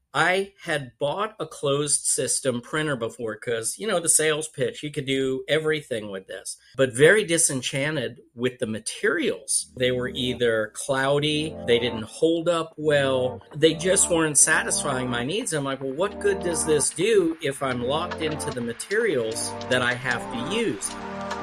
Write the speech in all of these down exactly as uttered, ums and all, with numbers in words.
I had bought a closed system printer before because, you know, the sales pitch, you could do everything with this, but very disenchanted with the materials. They were either cloudy, they didn't hold up well, they just weren't satisfying my needs. I'm like, well, what good does this do if I'm locked into the materials that I have to use?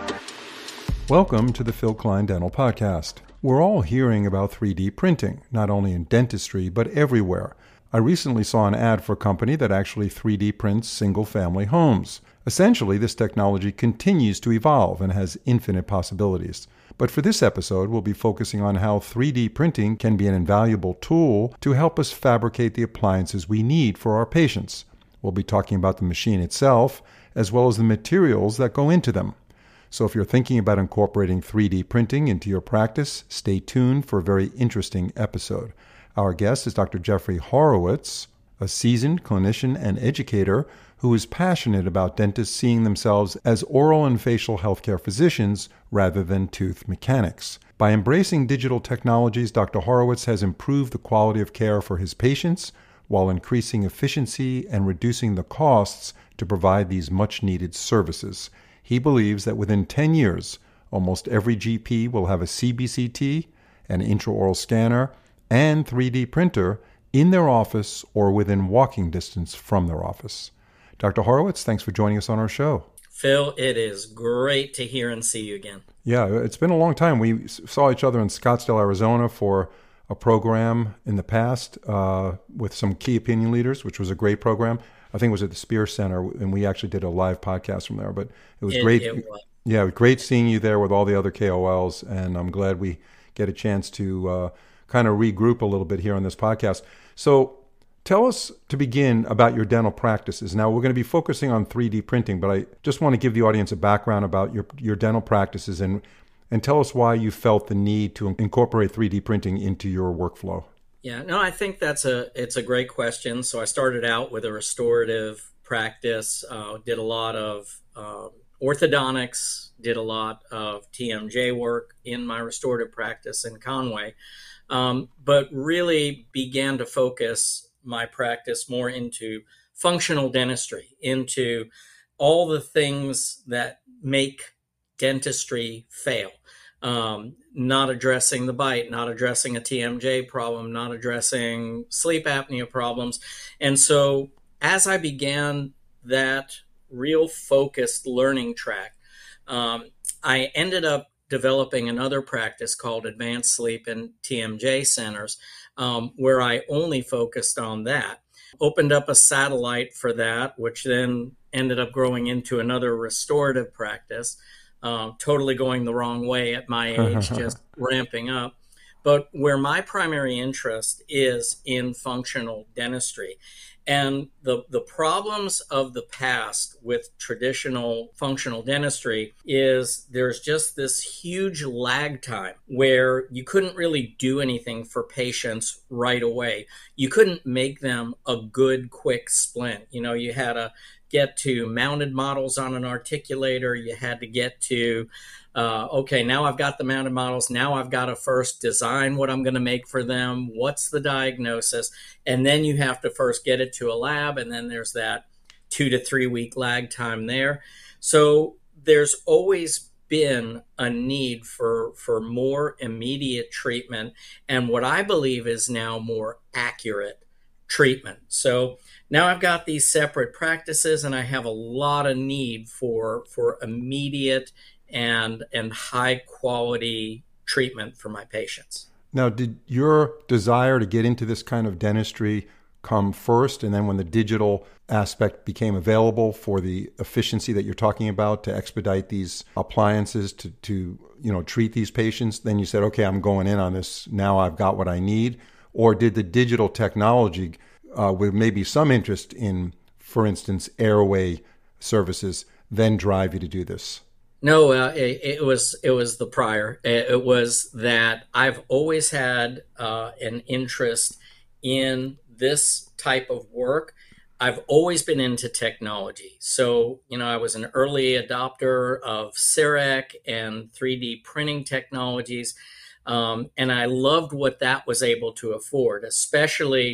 Welcome to the Phil Klein Dental Podcast. We're all hearing about three D printing, not only in dentistry, but everywhere. I recently saw an ad for a company that actually three D prints single-family homes. Essentially, this technology continues to evolve and has infinite possibilities. But for this episode, we'll be focusing on how three D printing can be an invaluable tool to help us fabricate the appliances we need for our patients. We'll be talking about the machine itself, as well as the materials that go into them. So if you're thinking about incorporating three D printing into your practice, stay tuned for a very interesting episode. Our guest is Doctor Jeffrey Horowitz, a seasoned clinician and educator who is passionate about dentists seeing themselves as oral and facial healthcare physicians rather than tooth mechanics. By embracing digital technologies, Doctor Horowitz has improved the quality of care for his patients while increasing efficiency and reducing the costs to provide these much-needed services. He believes that within ten years, almost every G P will have a C B C T, an intraoral scanner, and three D printer in their office or within walking distance from their office. Doctor Horowitz, thanks for joining us on our show. Phil, it is great to hear and see you again. Yeah, it's been a long time. We saw each other in Scottsdale, Arizona for a program in the past uh, with some key opinion leaders, which was a great program. I think it was at the Spear Center, and we actually did a live podcast from there. But it was It, great. it was. Yeah, great seeing you there with all the other K O Ls, and I'm glad we get a chance to uh, kind of regroup a little bit here on this podcast. So tell us, to begin, about your dental practices. Now, we're going to be focusing on three D printing, but I just want to give the audience a background about your, your dental practices and, and tell us why you felt the need to incorporate three D printing into your workflow. Yeah, no, I think that's a it's a great question. So I started out with a restorative practice, uh, did a lot of uh, orthodontics, did a lot of T M J work in my restorative practice in Conway, um, but really began to focus my practice more into functional dentistry, into all the things that make dentistry fail. Um, not addressing the bite, not addressing a T M J problem, not addressing sleep apnea problems. And so as I began that real focused learning track, um, I ended up developing another practice called Advanced Sleep and T M J Centers, um, where I only focused on that. Opened up a satellite for that, which then ended up growing into another restorative practice. Uh, totally going the wrong way at my age, just ramping up. But where my primary interest is in functional dentistry. And the, the problems of the past with traditional functional dentistry is there's just this huge lag time where you couldn't really do anything for patients right away. You couldn't make them a good, quick splint. You know, you had to get to mounted models on an articulator. You had to get to, uh, okay, now I've got the mounted models. Now I've got to first design what I'm going to make for them. What's the diagnosis? And then you have to first get it to a lab. And then there's that two to three week lag time there. So there's always been a need for, for more immediate treatment and what I believe is now more accurate treatment. So now I've got these separate practices and I have a lot of need for for immediate and and high quality treatment for my patients. Now, did your desire to get into this kind of dentistry come first, and then when the digital aspect became available for the efficiency that you're talking about to expedite these appliances to, to you know, treat these patients, then you said, okay, I'm going in on this. Now I've got what I need? Or did the digital technology, uh, with maybe some interest in, for instance, airway services, then drive you to do this? No, uh, it, it was it was the prior. It was that I've always had uh, an interest in this type of work. I've always been into technology. So, you know, I was an early adopter of C E R E C and three D printing technologies. Um, and I loved what that was able to afford, especially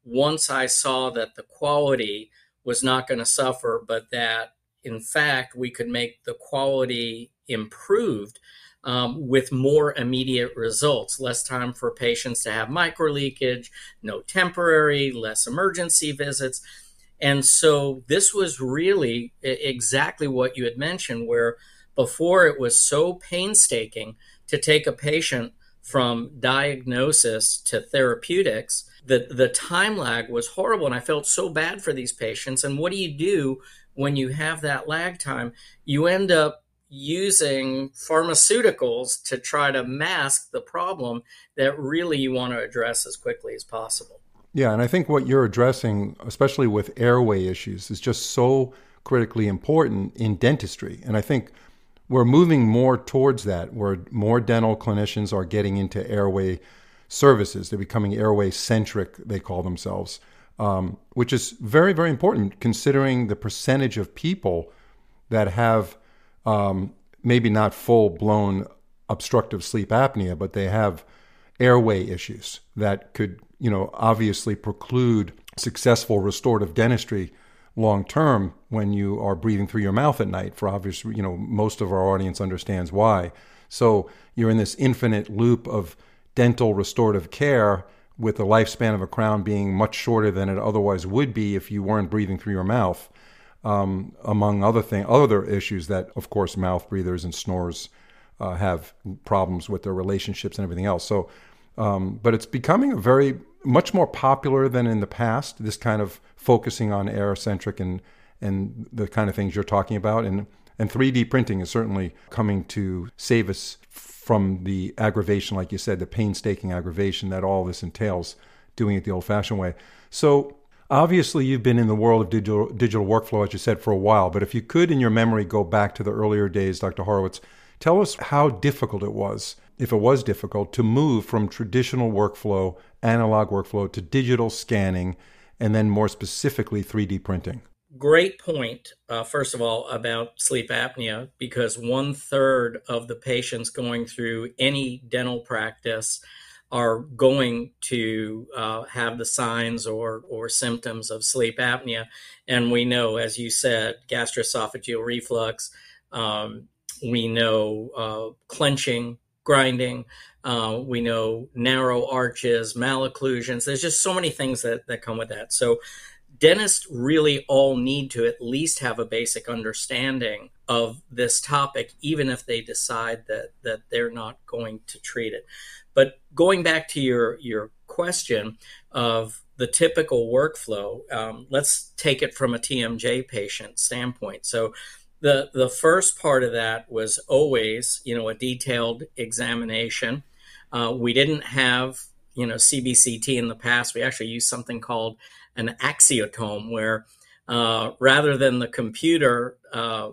once I saw that the quality was not going to suffer, but that in fact we could make the quality improved um, with more immediate results, less time for patients to have microleakage, no temporary, less emergency visits. And so this was really exactly what you had mentioned, where before it was so painstaking to take a patient from diagnosis to therapeutics, the, the time lag was horrible. And I felt so bad for these patients. And what do you do when you have that lag time? You end up using pharmaceuticals to try to mask the problem that really you want to address as quickly as possible. Yeah, and I think what you're addressing, especially with airway issues, is just so critically important in dentistry. And I think we're moving more towards that, where more dental clinicians are getting into airway services. They're becoming airway-centric, they call themselves, um, which is very, very important considering the percentage of people that have um, maybe not full-blown obstructive sleep apnea, but they have airway issues that could, you know, obviously preclude successful restorative dentistry long term when you are breathing through your mouth at night, for obvious, you know, most of our audience understands why. So you're in this infinite loop of dental restorative care with the lifespan of a crown being much shorter than it otherwise would be if you weren't breathing through your mouth, um, among other thing, other issues that, of course, mouth breathers and snorers uh, have problems with their relationships and everything else. So, um, but it's becoming a very much more popular than in the past, this kind of focusing on air-centric and and the kind of things you're talking about. And, and three D printing is certainly coming to save us from the aggravation, like you said, the painstaking aggravation that all this entails, doing it the old-fashioned way. So obviously you've been in the world of digital, digital workflow, as you said, for a while. But if you could, in your memory, go back to the earlier days, Doctor Horowitz, tell us how difficult it was, if it was difficult, to move from traditional workflow, analog workflow, to digital scanning, and then more specifically three D printing. Great point, uh, first of all, about sleep apnea, because one third of the patients going through any dental practice are going to uh, have the signs or, or symptoms of sleep apnea. And we know, as you said, gastroesophageal reflux, um, we know uh, clenching, grinding, uh, we know narrow arches, malocclusions. There's just so many things that, that come with that. So dentists really all need to at least have a basic understanding of this topic, even if they decide that, that they're not going to treat it. But going back to your, your question of the typical workflow, um, let's take it from a T M J patient standpoint. So the, the first part of that was always, you know, a detailed examination. Uh, we didn't have, you know, C B C T in the past. We actually used something called an axiotomy, where uh, rather than the computer uh,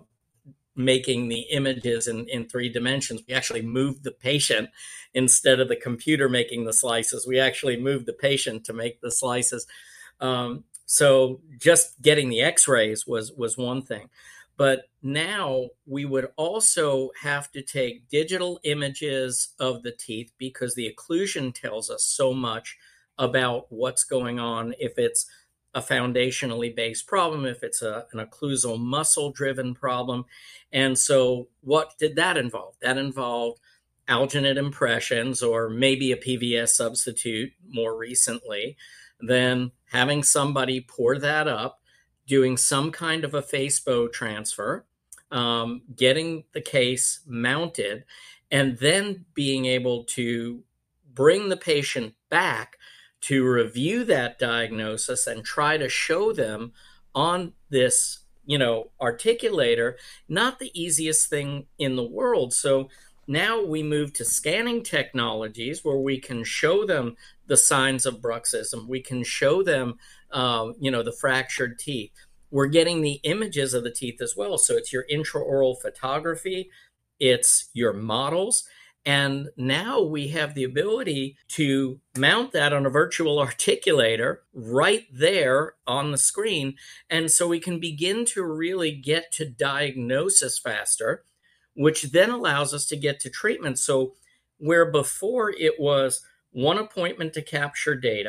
making the images in, in three dimensions, we actually moved the patient instead of the computer making the slices. We actually moved the patient to make the slices. Um, so just getting the x-rays was, was one thing. But now we would also have to take digital images of the teeth, because the occlusion tells us so much about what's going on, if it's a foundationally based problem, if it's a, an occlusal muscle-driven problem. And so what did that involve? That involved alginate impressions, or maybe a P V S substitute more recently, then having somebody pour that up, doing some kind of a face-bow transfer, um, getting the case mounted, and then being able to bring the patient back to review that diagnosis and try to show them on this, you know, articulator, not the easiest thing in the world. So now we move to scanning technologies where we can show them the signs of bruxism. We can show them, uh, you know, the fractured teeth. We're getting the images of the teeth as well. So it's your intraoral photography, it's your models. And now we have the ability to mount that on a virtual articulator right there on the screen. And so we can begin to really get to diagnosis faster, which then allows us to get to treatment. So where before it was one appointment to capture data,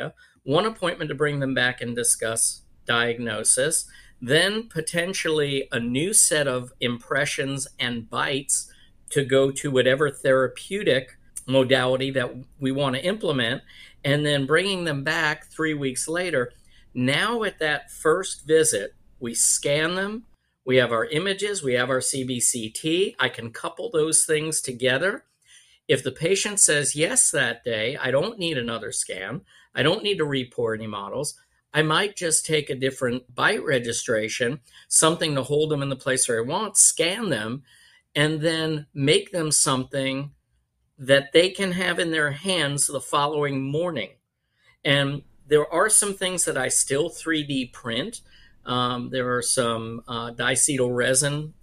one appointment to bring them back and discuss diagnosis, then potentially a new set of impressions and bites to go to whatever therapeutic modality that we want to implement, and then bringing them back three weeks later. Now at that first visit, we scan them, we have our images, we have our C B C T. I can couple those things together. If the patient says yes that day, I don't need another scan, I don't need to report any models. I might just take a different bite registration, something to hold them in the place where I want, scan them, and then make them something that they can have in their hands the following morning. And there are some things that I still three D print. Um, there are some uh, diacetyl resin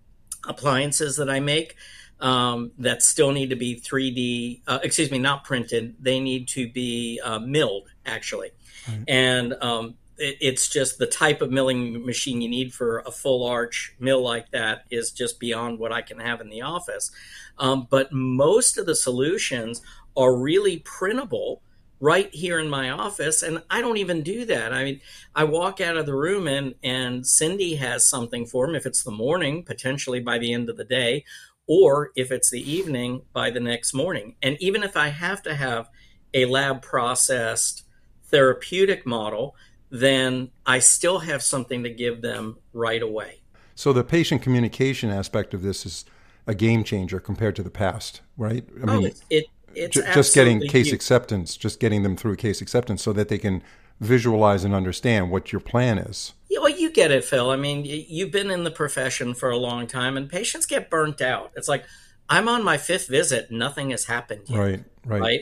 appliances that I make um, that still need to be three D, uh, excuse me, not printed. They need to be uh, milled, actually. Right. And um, it, it's just the type of milling machine you need for a full arch mill like that is just beyond what I can have in the office. Um, but most of the solutions are really printable right here in my office, and I don't even do that. I mean, I walk out of the room and, and Cindy has something for them, if it's the morning, potentially by the end of the day, or if it's the evening, by the next morning. And even if I have to have a lab processed therapeutic model, then I still have something to give them right away. So the patient communication aspect of this is a game changer compared to the past, right? I oh, mean, it, it, it's j- just getting case huge. acceptance, just getting them through case acceptance so that they can visualize and understand what your plan is. Yeah, well, you get it, Phil. I mean, you've been in the profession for a long time, and patients get burnt out. It's like, I'm on my fifth visit, nothing has happened yet. Right, right. Right?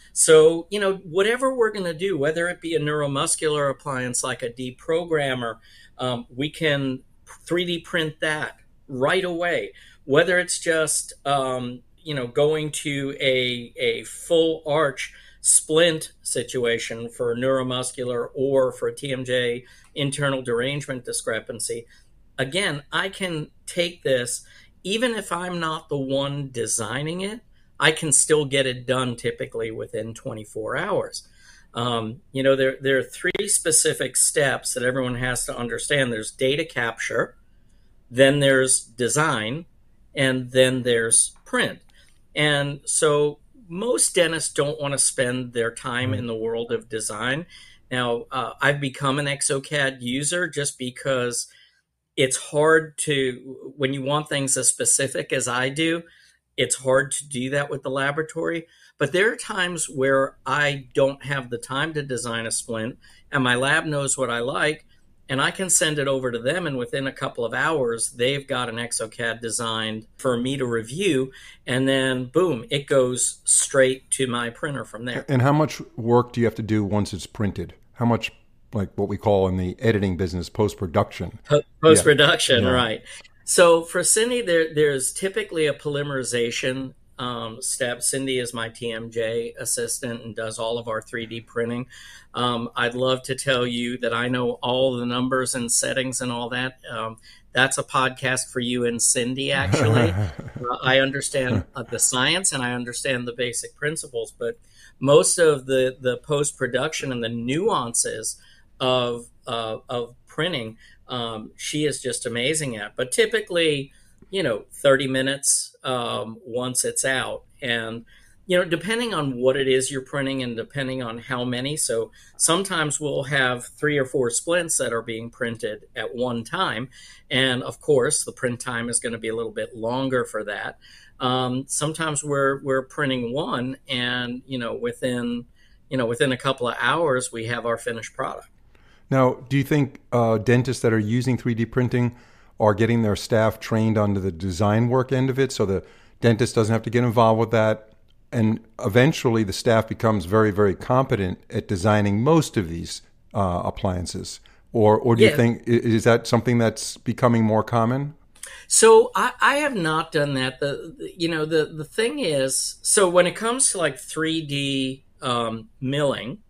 So, you know, whatever we're going to do, whether it be a neuromuscular appliance like a deprogrammer, um, we can three D print that right away. Whether it's just, um, you know, going to a, a full arch splint situation for neuromuscular or for a T M J internal derangement discrepancy, again, I can take this, even if I'm not the one designing it, I can still get it done typically within twenty-four hours. Um, you know, there, there are three specific steps that everyone has to understand. There's data capture, then there's design, and then there's print. And so most dentists don't want to spend their time in the world of design. Now, uh, I've become an exocad user just because it's hard to, when you want things as specific as I do, it's hard to do that with the laboratory. But there are times where I don't have the time to design a splint, and my lab knows what I like, and I can send it over to them, and within a couple of hours, they've got an exocad designed for me to review, and then boom, it goes straight to my printer from there. And how much work do you have to do once it's printed? How much, like what we call in the editing business, post-production? Po- post-production, yeah. right. So for Cindy, there, there's typically a polymerization um, step. Cindy is my T M J assistant and does all of our three D printing. Um, I'd love to tell you that I know all the numbers and settings and all that. Um, that's a podcast for you and Cindy, actually. uh, I understand uh, the science and I understand the basic principles, but most of the, the post-production and the nuances of, uh, of printing, um, she is just amazing at. But typically, you know, thirty minutes um, once it's out. And, you know, depending on what it is you're printing and depending on how many. So sometimes we'll have three or four splints that are being printed at one time. And of course, the print time is going to be a little bit longer for that. Um, sometimes we're we're printing one and, you know, within, you know, within a couple of hours, we have our finished product. Now, do you think uh, dentists that are using three D printing are getting their staff trained onto the design work end of it so the dentist doesn't have to get involved with that? And eventually the staff becomes very, very competent at designing most of these uh, appliances? Or, or do yeah. you think, is that something that's becoming more common? So I, I have not done that. The, the you know, the, the thing is, so when it comes to like three D um, milling,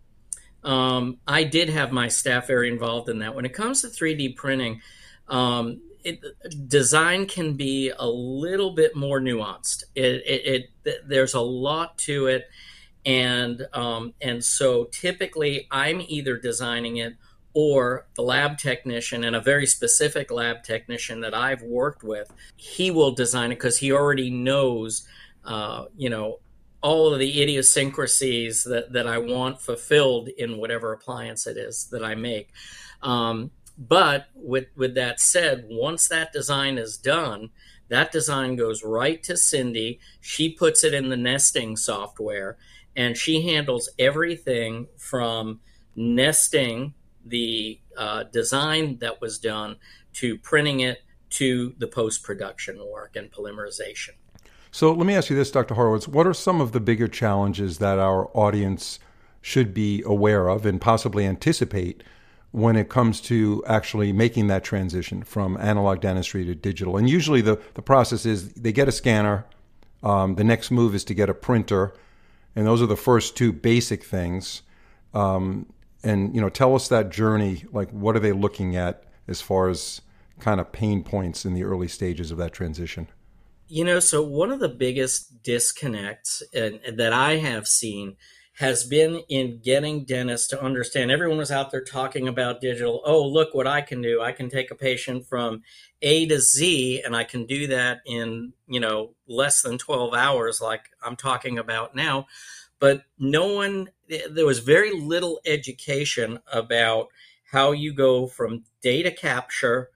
um, I did have my staff very involved in that. When it comes to three D printing, um, it, design can be a little bit more nuanced. It, it, it there's a lot to it, And um, and so typically I'm either designing it, or the lab technician, and a very specific lab technician that I've worked with, he will design it because he already knows, uh, you know, all of the idiosyncrasies that, that I want fulfilled in whatever appliance it is that I make. Um, but with with that said, once that design is done, that design goes right to Cindy. She puts it in the nesting software, and she handles everything from nesting the uh, design that was done to printing it to the post-production work and polymerization. So let me ask you this, Doctor Horowitz. What are some of the bigger challenges that our audience should be aware of and possibly anticipate when it comes to actually making that transition from analog dentistry to digital? And usually the, the process is they get a scanner. Um, the next move is to get a printer. And those are the first two basic things. Um, and, you know, tell us that journey. Like, what are they looking at as far as kind of pain points in the early stages of that transition? You know, so one of the biggest disconnects and, that I have seen has been in getting dentists to understand. Everyone was out there talking about digital. Oh, look what I can do. I can take a patient from A to Z, and I can do that in, you know, less than twelve hours, like I'm talking about now. But no one, there was very little education about how you go from data capture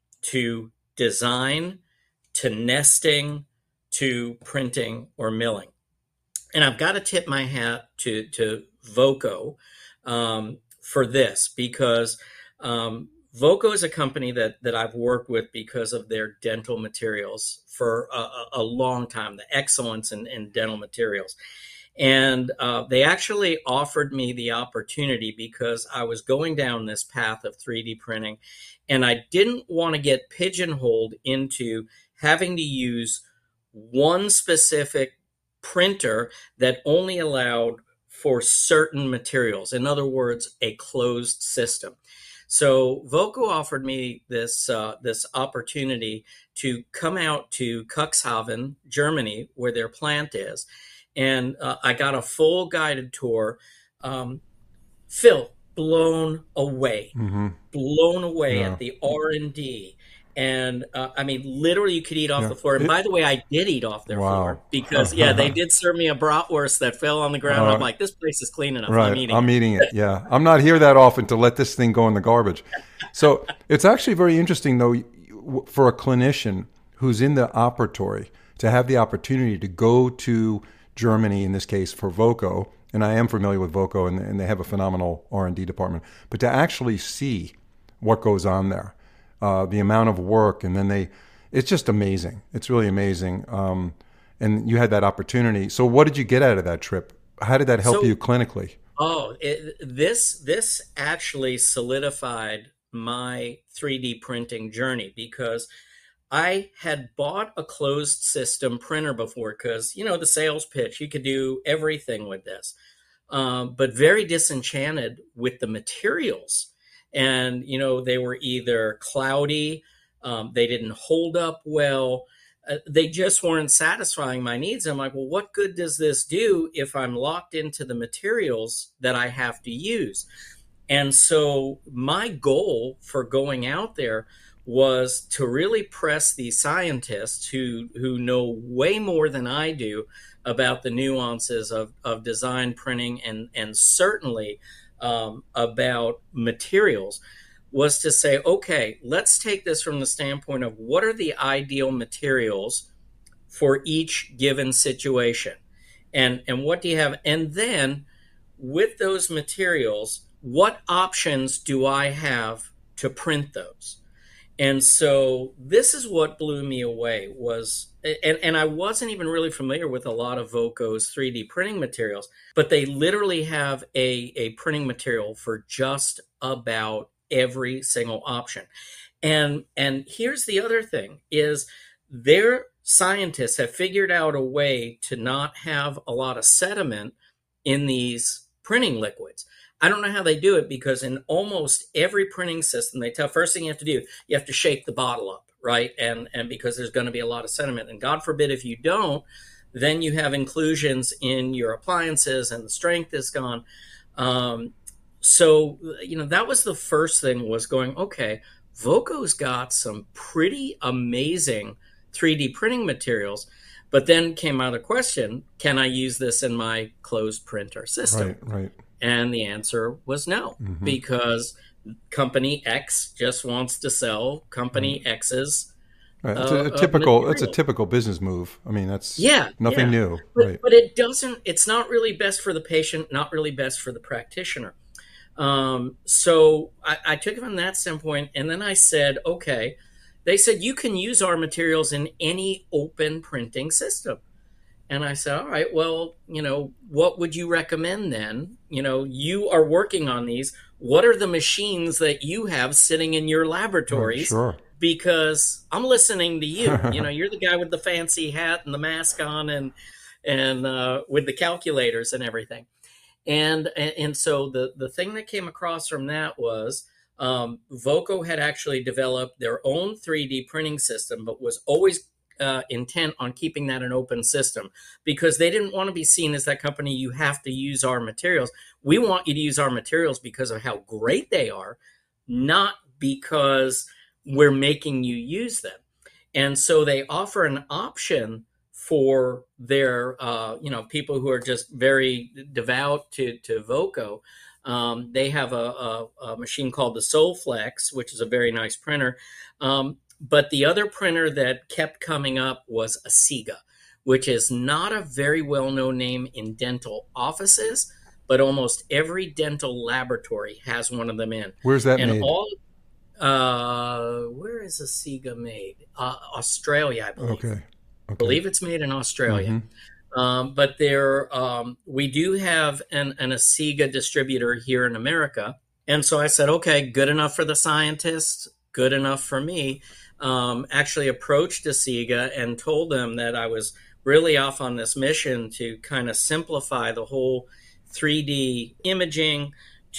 to design to nesting to printing or milling. And I've got to tip my hat to, to Voco um, for this, because um, Voco is a company that, that I've worked with because of their dental materials for a, a long time, the excellence in, in dental materials. And uh, they actually offered me the opportunity because I was going down this path of three D printing, and I didn't want to get pigeonholed into having to use one specific printer that only allowed for certain materials. In other words, a closed system. So Voco offered me this uh, this opportunity to come out to Cuxhaven, Germany, where their plant is. And uh, I got a full guided tour. Um, Phil, blown away, mm-hmm. blown away yeah. at the R and D. And uh, I mean, literally, you could eat off yeah. the floor. And it, by the way, I did eat off their wow. floor because, yeah, they did serve me a bratwurst that fell on the ground. Uh, I'm like, this place is clean enough. Right. I'm eating I'm it. eating it. Yeah. I'm not here that often to let this thing go in the garbage. So it's actually very interesting, though, for a clinician who's in the operatory to have the opportunity to go to Germany, in this case, for Voco. And I am familiar with Voco, and, and they have a phenomenal R and D department. But to actually see what goes on there, uh, the amount of work, and then they, it's just amazing. It's really amazing. Um, and you had that opportunity. So what did you get out of that trip? How did that help so, you clinically? Oh, it, this this actually solidified my three D printing journey, because I had bought a closed system printer before because, you know, the sales pitch, you could do everything with this, um, but very disenchanted with the materials. And, you know, they were either cloudy, um, they didn't hold up well, uh, they just weren't satisfying my needs. I'm like, well, what good does this do if I'm locked into the materials that I have to use? And so my goal for going out there was to really press these scientists who who know way more than I do about the nuances of, of design, printing, and, and certainly um, about materials, was to say, okay, let's take this from the standpoint of what are the ideal materials for each given situation? And, and what do you have? And then with those materials, what options do I have to print those? And so this is what blew me away was, and, and I wasn't even really familiar with a lot of Voco's three D printing materials, but they literally have a, a printing material for just about every single option. And, and here's the other thing is their scientists have figured out a way to not have a lot of sediment in these printing liquids. I don't know how they do it, because in almost every printing system, they tell first thing you have to do, you have to shake the bottle up, right? And and because there's going to be a lot of sediment, and God forbid if you don't, then you have inclusions in your appliances and the strength is gone. Um, so, you know, that was the first thing, was going, okay, Voco's got some pretty amazing three D printing materials. But then came out a question, can I use this in my closed printer system? Right, right. And the answer was no, mm-hmm. because company X just wants to sell company right. X's. Right. It's a, a typical. It's a typical business move. I mean, that's yeah, nothing yeah. new. But, right. but it doesn't. It's not really best for the patient. Not really best for the practitioner. Um, so I, I took it from that standpoint, and then I said, okay. They said you can use our materials in any open printing system. And I said, all right, well, you know, what would you recommend then? You know, you are working on these. What are the machines that you have sitting in your laboratories? Oh, sure. Because I'm listening to you. You know, you're the guy with the fancy hat and the mask on and and uh, with the calculators and everything. And and so the, the thing that came across from that was um, Voco had actually developed their own three D printing system, but was always uh, intent on keeping that an open system, because they didn't want to be seen as that company, you have to use our materials. We want you to use our materials because of how great they are, not because we're making you use them. And so they offer an option for their, uh, you know, people who are just very devout to, to Voco. Um, they have a, a, a machine called the Solflex, which is a very nice printer. Um, but the other printer that kept coming up was Asiga, which is not a very well-known name in dental offices, but almost every dental laboratory has one of them in. Where's that and made? All, uh, where is Asiga made? Uh, Australia, I believe. Okay. okay. I believe it's made in Australia. Mm-hmm. Um, but there, um, we do have an, an Asiga distributor here in America. And so I said, okay, good enough for the scientists, good enough for me. Um, actually approached Asiga and told them that I was really off on this mission to kind of simplify the whole three D imaging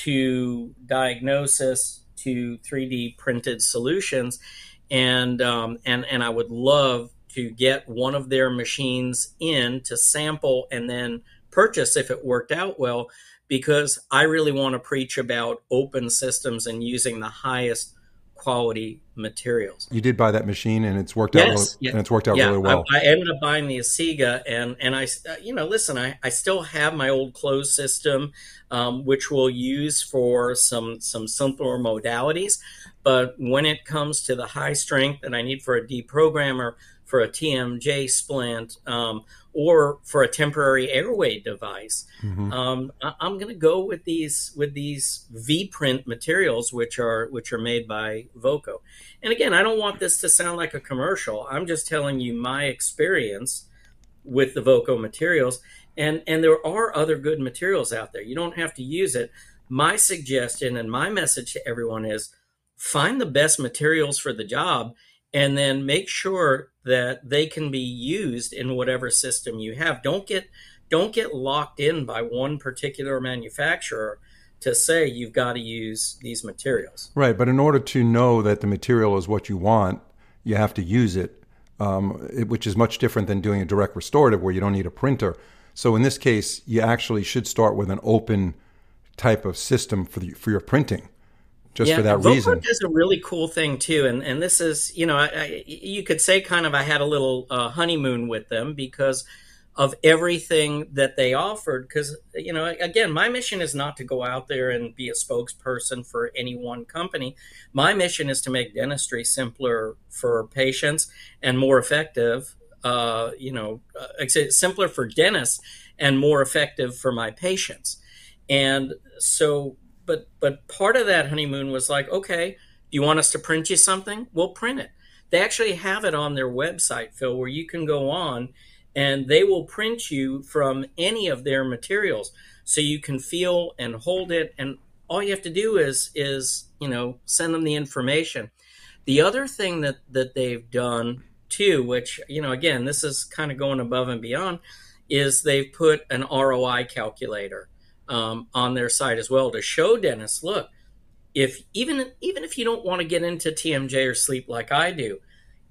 to diagnosis to three D printed solutions. And, um, and, and I would love to get one of their machines in to sample and then purchase if it worked out well, because I really want to preach about open systems and using the highest quality materials. You did buy that machine, and it's worked yes, out. Really, yes. And it's worked out yeah, really well. I, I ended up buying the Asiga, and and I, you know, listen, I, I still have my old closed system, um, which we'll use for some some simpler modalities. But when it comes to the high strength that I need for a deprogrammer, for a T M J splint, um, or for a temporary airway device, mm-hmm. um, I, I'm going to go with these with these V-print materials, which are which are made by Voco. And again, I don't want this to sound like a commercial. I'm just telling you my experience with the Voco materials, and and there are other good materials out there. You don't have to use it. My suggestion and my message to everyone is find the best materials for the job, and then make sure that they can be used in whatever system you have. Don't get don't get locked in by one particular manufacturer to say you've got to use these materials. Right, but in order to know that the material is what you want, you have to use it, um, it, which is much different than doing a direct restorative where you don't need a printer. So in this case, you actually should start with an open type of system for the, for your printing. Just yeah, for that Voco reason. Does a really cool thing too, and and this is, you know, I, I, you could say kind of I had a little uh, honeymoon with them because of everything that they offered. Because, you know, again, my mission is not to go out there and be a spokesperson for any one company. My mission is to make dentistry simpler for patients and more effective. Uh, you know, uh, simpler for dentists and more effective for my patients, and so. But but part of that honeymoon was like, okay, do you want us to print you something? We'll print it. They actually have it on their website, Phil, where you can go on and they will print you from any of their materials. So you can feel and hold it. And all you have to do is, is you know, send them the information. The other thing that, that they've done, too, which, you know, again, this is kind of going above and beyond, is they've put an R O I calculator Um, on their site as well to show dentists, look, if even even if you don't want to get into T M J or sleep like I do,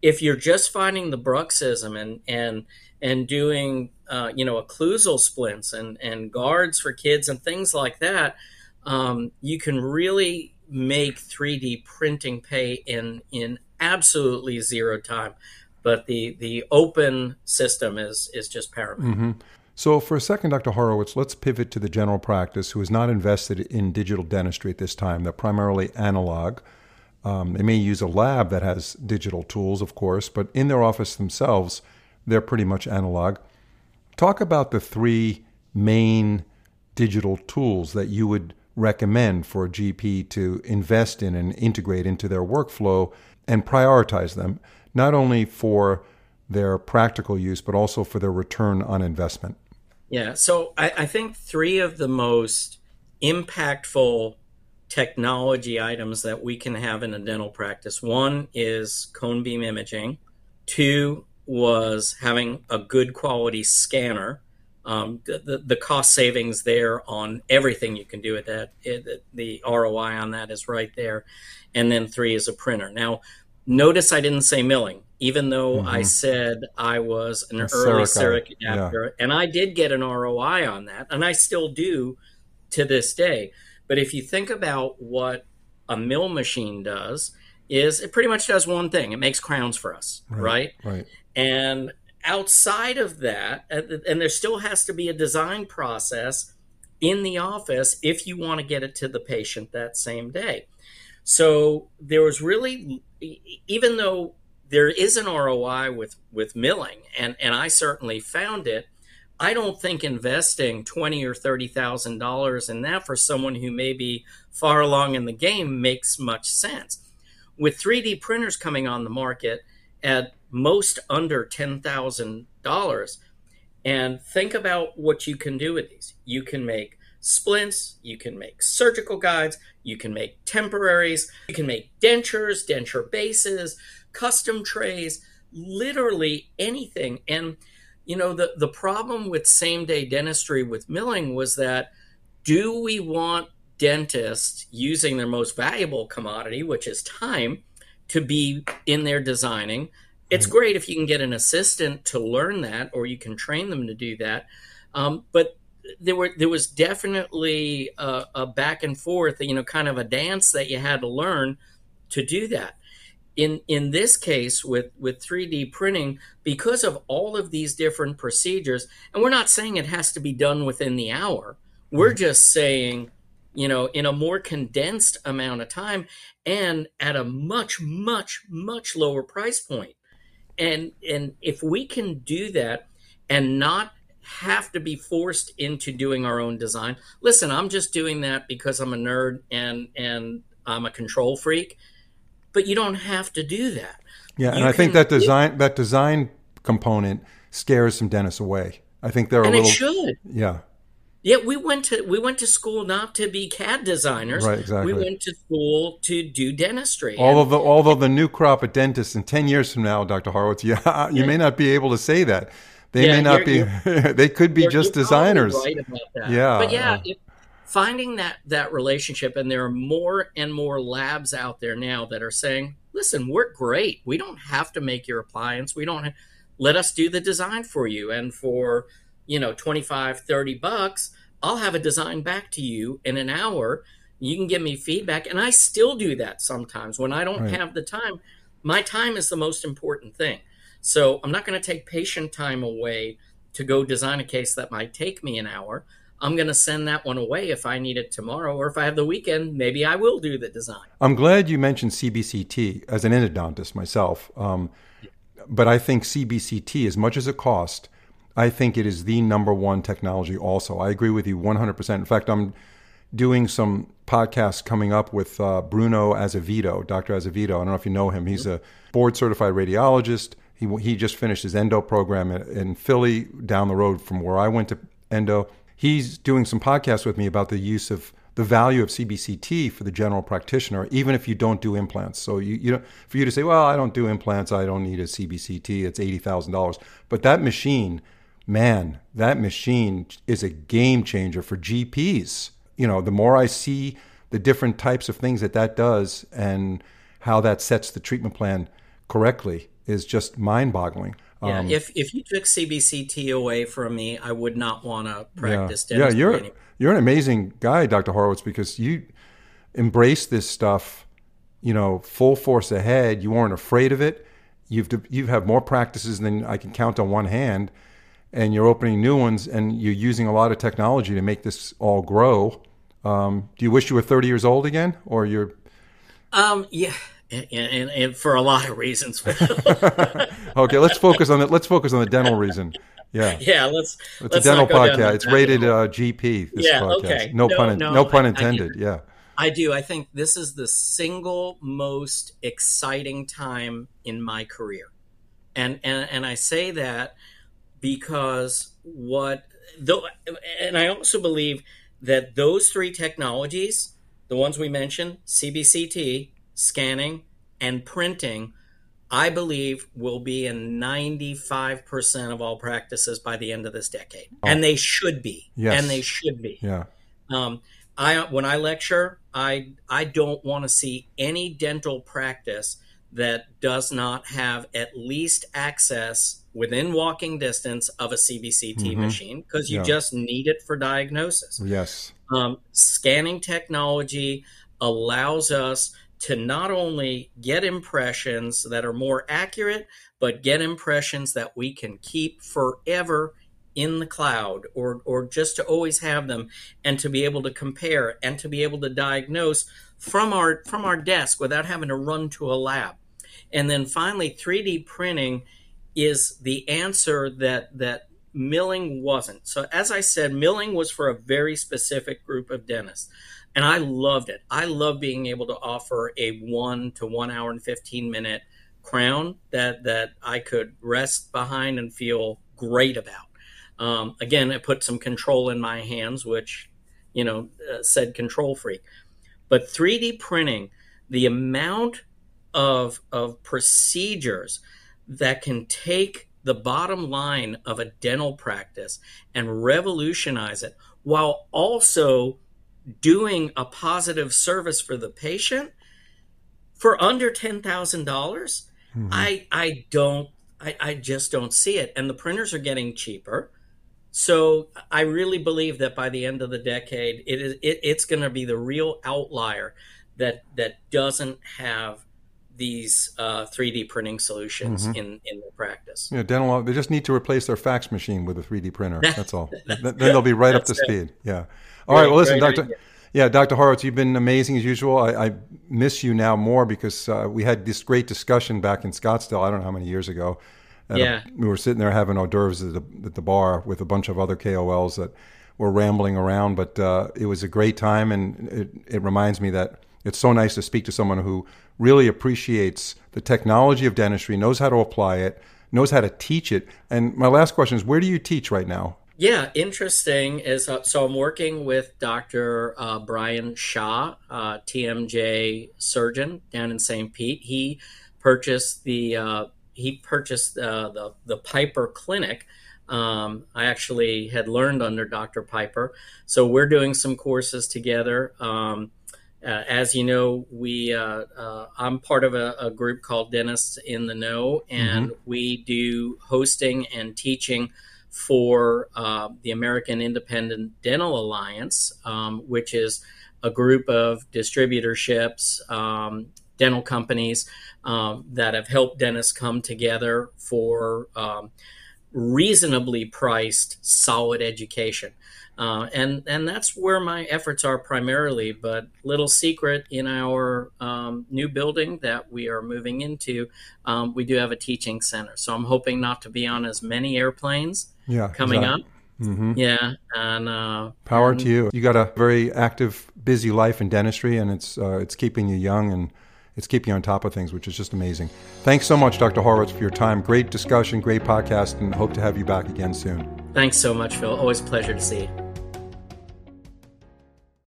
if you're just finding the bruxism and and and doing uh, you know occlusal splints and and guards for kids and things like that, um, you can really make three D printing pay in in absolutely zero time. But the the open system is is just paramount. Mm-hmm. So for a second, Doctor Horowitz, let's pivot to the general practice who is not invested in digital dentistry at this time. They're primarily analog. Um, they may use a lab that has digital tools, of course, but in their office themselves, they're pretty much analog. Talk about the three main digital tools that you would recommend for a G P to invest in and integrate into their workflow and prioritize them, not only for their practical use, but also for their return on investment. Yeah, so I, I think three of the most impactful technology items that we can have in a dental practice. One is cone beam imaging. Two was having a good quality scanner. Um, the, the cost savings there on everything you can do with that, it, the R O I on that is right there. And then three is a printer. Now, notice I didn't say milling, even though mm-hmm. I said I was an a early CEREC adapter. Yeah. And I did get an R O I on that, and I still do to this day. But if you think about what a mill machine does, is it pretty much does one thing. It makes crowns for us, right? Right. right. And outside of that, and there still has to be a design process in the office if you want to get it to the patient that same day. So there was really, even though there is an R O I with, with milling, and, and I certainly found it, I don't think investing twenty thousand dollars or thirty thousand dollars in that for someone who may be far along in the game makes much sense. With three D printers coming on the market at most under ten thousand dollars, and think about what you can do with these. You can make splints, you can make surgical guides, you can make temporaries, you can make dentures, denture bases, custom trays, literally anything. And you know, the, the problem with same-day dentistry with milling was that, do we want dentists using their most valuable commodity, which is time, to be in there designing? It's great if you can get an assistant to learn that, or you can train them to do that. Um, but there were there was definitely a, a back and forth, you know, kind of a dance that you had to learn to do that. In in this case, with, with three D printing, because of all of these different procedures, and we're not saying it has to be done within the hour. We're just saying, you know, in a more condensed amount of time and at a much, much, much lower price point. And and if we can do that and not have to be forced into doing our own design. Listen, I'm just doing that because I'm a nerd and and I'm a control freak. But you don't have to do that. Yeah, and you I can, think that design that design component scares some dentists away. I think they're and a little. It should. Yeah. Yeah, we went to we went to school not to be C A D designers. Right, exactly. We went to school to do dentistry. Although the, although the new crop of dentists in ten years from now, Doctor Horowitz, yeah, you yeah. may not be able to say that. They yeah, may not be. They could be you're, just you're designers. Right about that. Yeah, but yeah. It, Finding that, that relationship, and there are more and more labs out there now that are saying, listen, we're great. We don't have to make your appliance. We don't have, let us do the design for you. And for, you know, twenty-five, thirty bucks, I'll have a design back to you in an hour. You can give me feedback. And I still do that sometimes when I don't right. have the time. My time is the most important thing. So I'm not going to take patient time away to go design a case that might take me an hour. I'm going to send that one away if I need it tomorrow, or if I have the weekend, maybe I will do the design. I'm glad you mentioned C B C T as an endodontist myself. Um, but I think C B C T, as much as it costs, I think it is the number one technology also. I agree with you one hundred percent. In fact, I'm doing some podcasts coming up with uh, Bruno Azevedo, Doctor Azevedo. I don't know if you know him. He's a board-certified radiologist. He he just finished his endo program in, in Philly, down the road from where I went to endo. He's doing some podcasts with me about the use of the value of C B C T for the general practitioner, even if you don't do implants. So you, you know, for you to say, well, I don't do implants, I don't need a C B C T, it's eighty thousand dollars. But that machine, man, that machine is a game changer for G Ps. You know, the more I see the different types of things that that does and how that sets the treatment plan correctly is just mind-boggling. Yeah, Um, if if you took C B C T away from me, I would not want to practice yeah, dentistry yeah, you're anymore. you're an amazing guy, Doctor Horowitz, because you embrace this stuff, you know, full force ahead. You weren't afraid of it. You've you have more practices than I can count on one hand, and you're opening new ones, and you're using a lot of technology to make this all grow. Um, do you wish you were thirty years old again, or you're? Um, yeah, and, and, and for a lot of reasons. Okay, let's focus on the let's focus on the dental reason. Yeah, yeah. Let's. It's let's a dental not go down podcast. that It's rated rabbit hole. uh, G P. This Yeah, podcast. okay. No, No, pun. no, no pun I- I intended. get it. Yeah. I do. I think this is the single most exciting time in my career. And and, and I say that because what though and I also believe that those three technologies, the ones we mentioned, C B C T, scanning, and printing, I believe will be in ninety-five percent of all practices by the end of this decade. Oh. And they should be. Yes. And they should be. Yeah. Um, I when I lecture, I I don't want to see any dental practice that does not have at least access within walking distance of a C B C T Mhm. machine, because you Yeah. just need it for diagnosis. Yes. Um, scanning technology allows us to not only get impressions that are more accurate, but get impressions that we can keep forever in the cloud, or or just to always have them, and to be able to compare and to be able to diagnose from our from our desk without having to run to a lab. And then finally, three D printing is the answer that that milling wasn't. So as I said, milling was for a very specific group of dentists, and I loved it. I love being able to offer a one to one hour and fifteen minute crown that that I could rest behind and feel great about. Um, again, it put some control in my hands, which, you know, uh, said control freak. But three D printing, the amount of of procedures that can take the bottom line of a dental practice and revolutionize it, while also doing a positive service for the patient for under ten thousand dollars, Mhm. I I don't I, I just don't see it. And the printers are getting cheaper. So I really believe that by the end of the decade, it is it, it's going to be the real outlier that that doesn't have these uh, three D printing solutions Mhm. in in their practice. Yeah, dental. They just need to replace their fax machine with a three D printer. That's all. Then then they'll be right up to That's it. speed. Yeah. All right. Well, listen, Great Doctor. idea. Yeah, Doctor Horowitz, you've been amazing as usual. I, I miss you now more because uh, we had this great discussion back in Scottsdale. I don't know how many years ago. At Yeah. a, we were sitting there having hors d'oeuvres at the, at the bar with a bunch of other K O Ls that were rambling around. But uh, it was a great time, and it, it reminds me that it's so nice to speak to someone who really appreciates the technology of dentistry, knows how to apply it, knows how to teach it. And my last question is, where do you teach right now? Yeah, interesting is uh, so I'm working with Doctor Uh, Brian Shaw, uh, T M J surgeon down in Saint Pete. He purchased the uh, he purchased uh, the the Piper Clinic. Um, I actually had learned under Doctor Piper, so we're doing some courses together. Um, uh, as you know, we uh, uh, I'm part of a, a group called Dentists in the Know, and mm-hmm. we do hosting and teaching for uh, the American Independent Dental Alliance, um, which is a group of distributorships, um, dental companies um, that have helped dentists come together for um, reasonably priced, solid education. Uh, and, and that's where my efforts are primarily. But little secret, in our um, new building that we are moving into, um, we do have a teaching center. So I'm hoping not to be on as many airplanes yeah, coming exactly. up. Mm-hmm. Yeah. And uh, power and, to you. You got a very active, busy life in dentistry, and it's uh, it's keeping you young, and it's keeping you on top of things, which is just amazing. Thanks so much, Doctor Horowitz, for your time. Great discussion, great podcast, and hope to have you back again soon. Thanks so much, Phil. Always a pleasure to see you.